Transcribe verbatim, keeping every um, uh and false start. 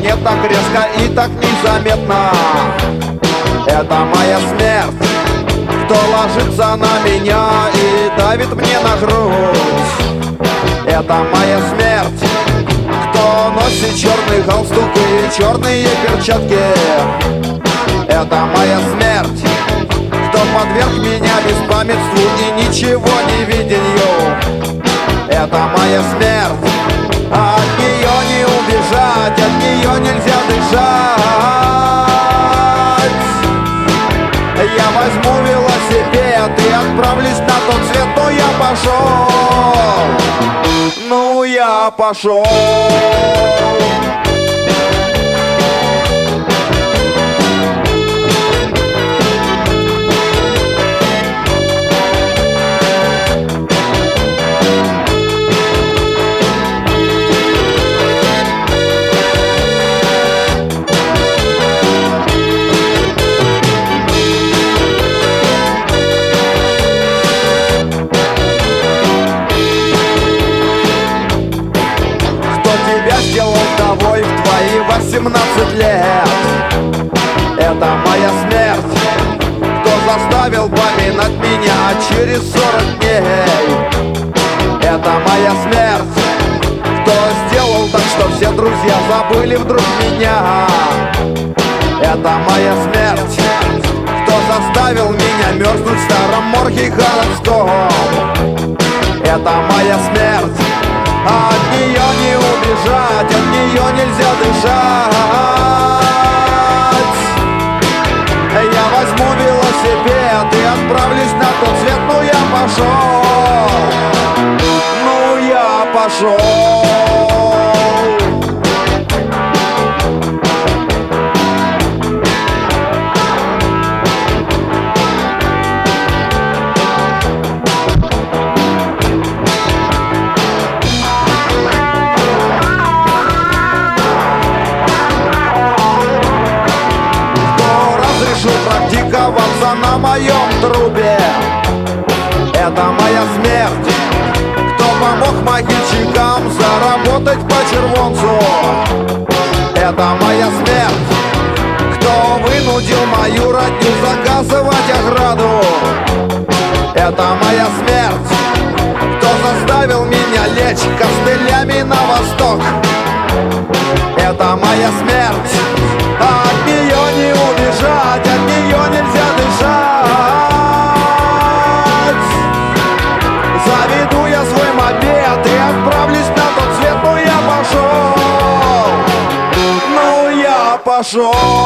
мне так резко и так незаметно. Это моя смерть, кто ложится на меня и давит мне на грудь. Это моя смерть, кто носит черный галстук и черные перчатки. Это моя смерть, кто подверг меня беспамятству и ничего не виденью. Это моя смерть, а от нее не убежать, от нее нельзя дышать. Я возьму велосипед и отправлюсь на тот свет, но я пошел, ну я пошел. Сделал вдовой в твои восемнадцать лет. Это моя смерть, кто заставил поминать меня через сорок дней. Это моя смерть, кто сделал так, что все друзья забыли вдруг меня. Это моя смерть, кто заставил меня мерзнуть в старом морге городском. Это моя смерть, а от нее не убежать, от нее нельзя дышать. Я возьму велосипед и отправлюсь на тот свет, ну я пошел, ну я пошел. Практиковаться на моем трубе. Это моя смерть, кто помог могильщикам заработать по червонцу. Это моя смерть, кто вынудил мою родню заказывать ограду. Это моя смерть, кто заставил меня лечь костылями на восток. Это моя смерть, а от нее не убежать, от нее нельзя дышать. Заведу я свой мопед и отправлюсь на тот свет, ну я пошел, ну я пошел.